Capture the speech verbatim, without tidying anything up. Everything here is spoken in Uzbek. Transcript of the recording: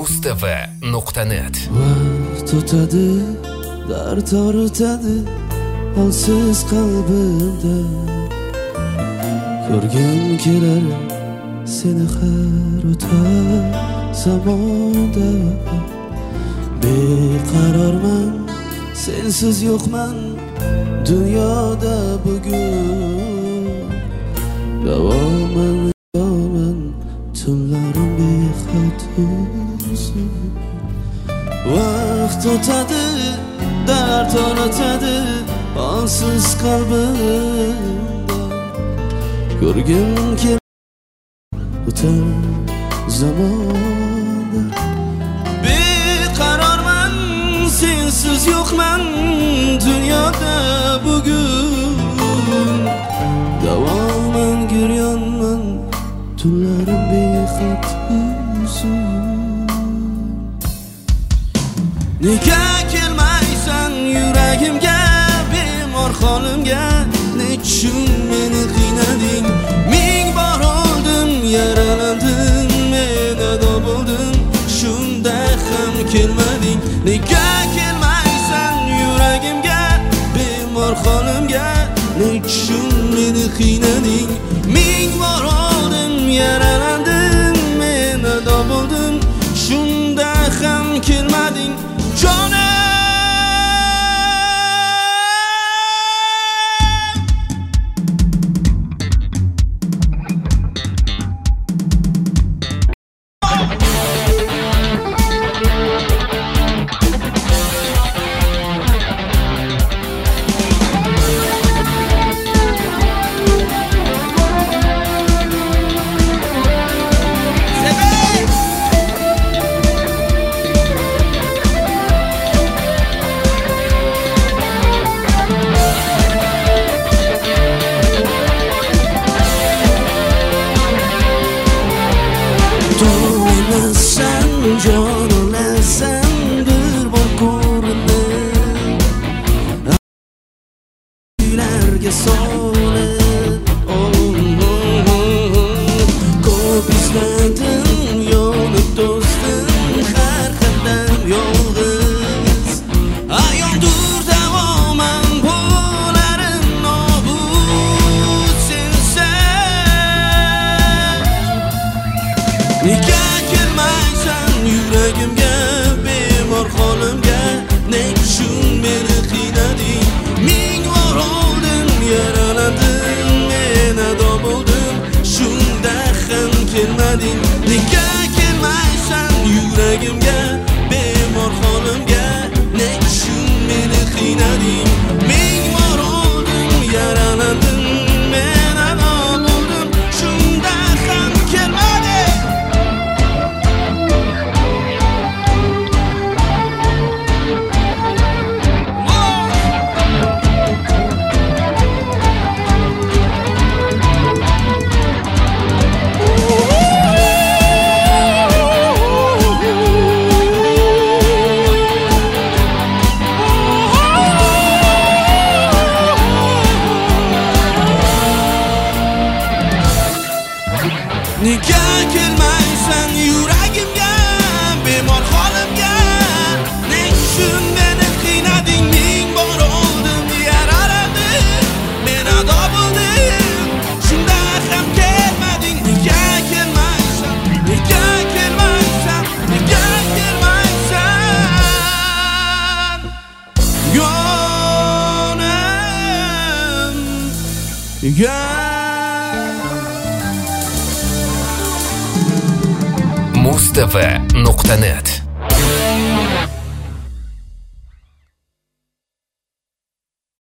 mustafa nuqta net. Vaqt o'tadi, dard o'tadi, holsiz qalbimda. Ko'rgim kelar seni har o'tar zamonda. Beqarorman, sensiz yo'qman dunyoda bugun. Davoman yo'man, tunlarim behad uzun. Vaqt o'tadi, dard o'tadi, holsiz qalbimda. Ko'rgim kelar o'tar zamonda. Beqarorman, sensiz yo'qman dunyoda bugun. Davoman giryonman, tunlarim behad uzun. Nega kelmaysan yuragimga, bemor holimga? Nechun meni qiynading? Ming bor o'ldim, yaralandim, men ado bo'ldim, shunda ham kelmading. Nega kelmaysan yuragimga, bemor holimga? Nechun meni qiynading? Ming bor o'ldim, yaralandim, men ado bo'ldim, shunda ham kelmading. Jonim jonlasan bir bor ko'rinib, uylarga solib, ko'p izladim, yonib to'sdim, har qadam yolg'iz. Ayondur davoman bo'larim nobud sensan. Nega kelmaysan yuragimga, bemor holimga? Nechun meni qiynading? Ming bor o'ldim, yaralandim, men ado bo'ldim, shunda ham kelmading. Nega kelmaysan yuragimga, bemor holimga? Nechun meni qiynading? Ming bor o'ldim, yaralandim, men ado bo'ldim, shunda ham kelmading. Nega kelmaysan yuragimga, bemor holimga? Nechun meni qiynading? Ming bor o'ldim, yaralandim, men ado bo'ldim, shunda ham kelmading. Nega kelmaysan? Nega kelmaysan? Nega kelmaysan? Yonim mustafa nuqta net.